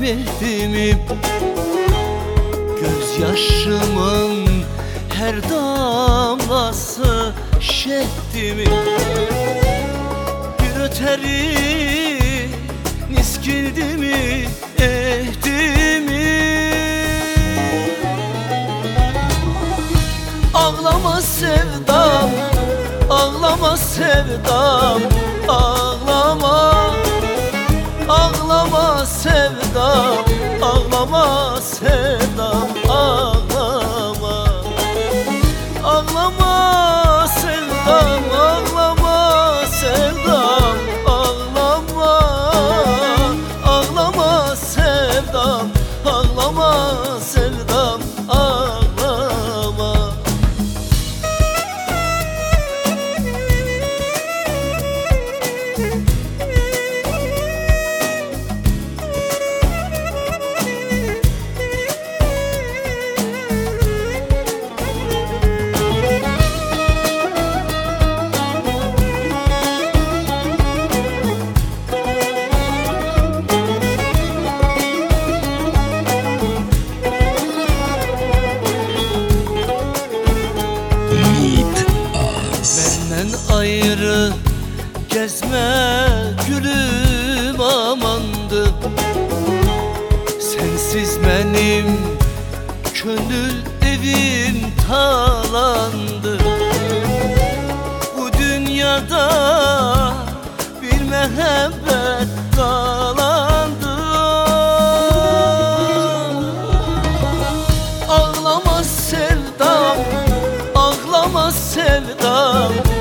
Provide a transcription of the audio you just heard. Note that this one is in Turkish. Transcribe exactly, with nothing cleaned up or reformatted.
ümidimin, gözyaşımın her damlası şehdimin. Bir öteri niskildi mi ehdimi? Ağlama sevdam, ağlama sevdam, ağlama. Ağlama sevdam, ağlama sevdam, ağlama. Ağlama sevdam, ağlama sevdam, ağlama. Ağlama sevdam, ağlama sevdam, ağlama. Benden ayrı gezme gülüm amandı. Sensiz benim gönül evim talandı. Bu dünyada bir mehabbet kalandı. Ağlama sevdam, ağlama sevdam,